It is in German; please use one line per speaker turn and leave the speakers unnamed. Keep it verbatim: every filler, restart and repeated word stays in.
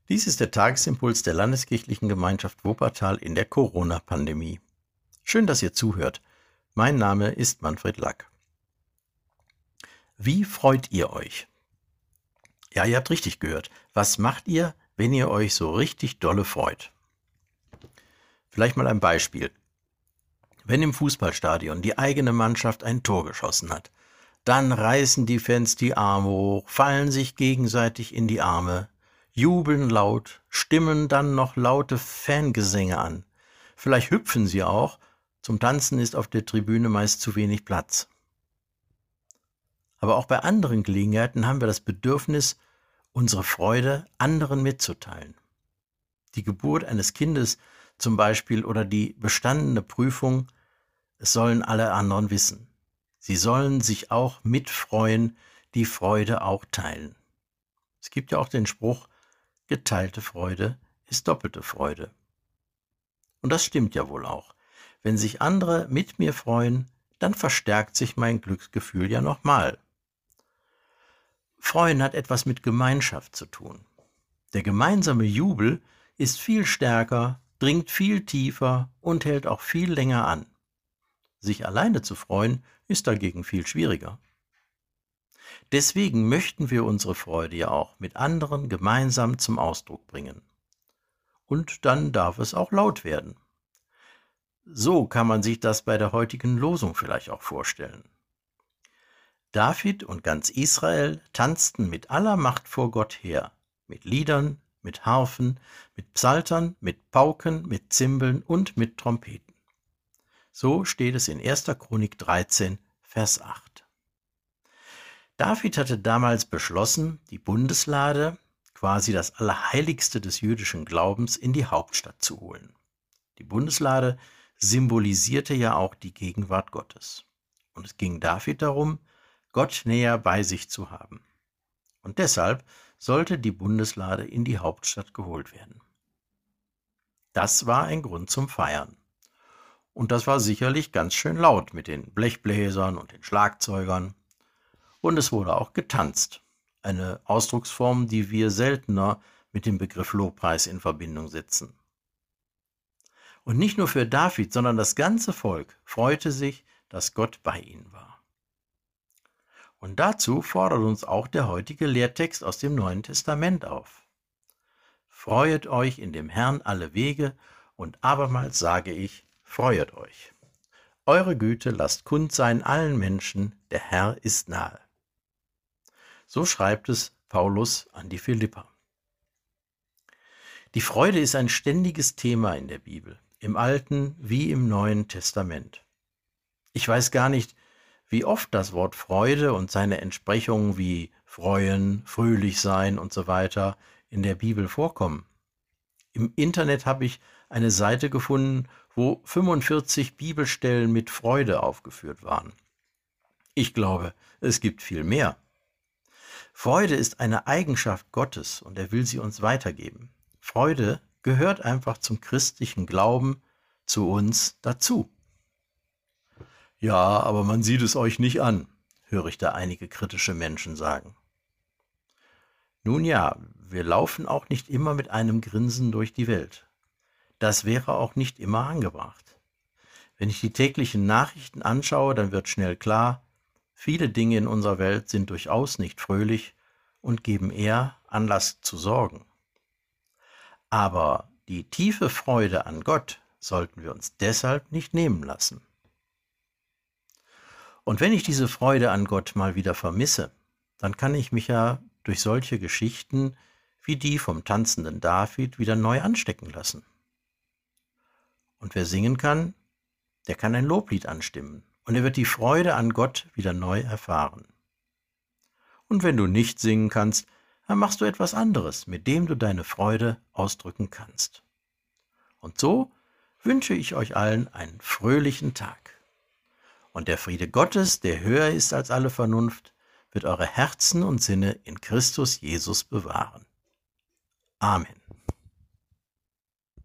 Dies ist der Tagesimpuls der Landeskirchlichen Gemeinschaft Wuppertal in der Corona-Pandemie. Schön, dass ihr zuhört. Mein Name ist Manfred Lack. Wie freut ihr euch? Ja, ihr habt richtig gehört. Was macht ihr, wenn ihr euch so richtig dolle freut? Vielleicht mal ein Beispiel. Wenn im Fußballstadion die eigene Mannschaft ein Tor geschossen hat, dann reißen die Fans die Arme hoch, fallen sich gegenseitig in die Arme, jubeln laut, stimmen dann noch laute Fangesänge an. Vielleicht hüpfen sie auch, zum Tanzen ist auf der Tribüne meist zu wenig Platz. Aber auch bei anderen Gelegenheiten haben wir das Bedürfnis, unsere Freude anderen mitzuteilen. Die Geburt eines Kindes zum Beispiel oder die bestandene Prüfung, es sollen alle anderen wissen. Sie sollen sich auch mitfreuen, die Freude auch teilen. Es gibt ja auch den Spruch, geteilte Freude ist doppelte Freude. Und das stimmt ja wohl auch. Wenn sich andere mit mir freuen, dann verstärkt sich mein Glücksgefühl ja nochmal. Freuen hat etwas mit Gemeinschaft zu tun. Der gemeinsame Jubel ist viel stärker, dringt viel tiefer und hält auch viel länger an. Sich alleine zu freuen, ist dagegen viel schwieriger. Deswegen möchten wir unsere Freude ja auch mit anderen gemeinsam zum Ausdruck bringen. Und dann darf es auch laut werden. So kann man sich das bei der heutigen Losung vielleicht auch vorstellen. David und ganz Israel tanzten mit aller Macht vor Gott her, mit Liedern, mit Harfen, mit Psaltern, mit Pauken, mit Zimbeln und mit Trompeten. So steht es in erster Chronik dreizehn, Vers acht. David hatte damals beschlossen, die Bundeslade, quasi das Allerheiligste des jüdischen Glaubens, in die Hauptstadt zu holen. Die Bundeslade symbolisierte ja auch die Gegenwart Gottes. Und es ging David darum, Gott näher bei sich zu haben. Und deshalb sollte die Bundeslade in die Hauptstadt geholt werden. Das war ein Grund zum Feiern. Und das war sicherlich ganz schön laut mit den Blechbläsern und den Schlagzeugern. Und es wurde auch getanzt. Eine Ausdrucksform, die wir seltener mit dem Begriff Lobpreis in Verbindung setzen. Und nicht nur für David, sondern das ganze Volk freute sich, dass Gott bei ihnen war. Und dazu fordert uns auch der heutige Lehrtext aus dem Neuen Testament auf. Freuet euch in dem Herrn alle Wege, und abermals sage ich, freuet euch. Eure Güte lasst kund sein allen Menschen, der Herr ist nahe. So schreibt es Paulus an die Philipper. Die Freude ist ein ständiges Thema in der Bibel, im Alten wie im Neuen Testament. Ich weiß gar nicht, wie oft das Wort Freude und seine Entsprechungen wie freuen, fröhlich sein und so weiter in der Bibel vorkommen. Im Internet habe ich eine Seite gefunden, wo fünfundvierzig Bibelstellen mit Freude aufgeführt waren. Ich glaube, es gibt viel mehr. Freude ist eine Eigenschaft Gottes und er will sie uns weitergeben. Freude gehört einfach zum christlichen Glauben, zu uns dazu. Ja, aber man sieht es euch nicht an, höre ich da einige kritische Menschen sagen. Nun ja, wir laufen auch nicht immer mit einem Grinsen durch die Welt. Das wäre auch nicht immer angebracht. Wenn ich die täglichen Nachrichten anschaue, dann wird schnell klar, viele Dinge in unserer Welt sind durchaus nicht fröhlich und geben eher Anlass zu Sorgen. Aber die tiefe Freude an Gott sollten wir uns deshalb nicht nehmen lassen. Und wenn ich diese Freude an Gott mal wieder vermisse, dann kann ich mich ja durch solche Geschichten wie die vom tanzenden David wieder neu anstecken lassen. Und wer singen kann, der kann ein Loblied anstimmen und er wird die Freude an Gott wieder neu erfahren. Und wenn du nicht singen kannst, dann machst du etwas anderes, mit dem du deine Freude ausdrücken kannst. Und so wünsche ich euch allen einen fröhlichen Tag. Und der Friede Gottes, der höher ist als alle Vernunft, wird eure Herzen und Sinne in Christus Jesus bewahren. Amen.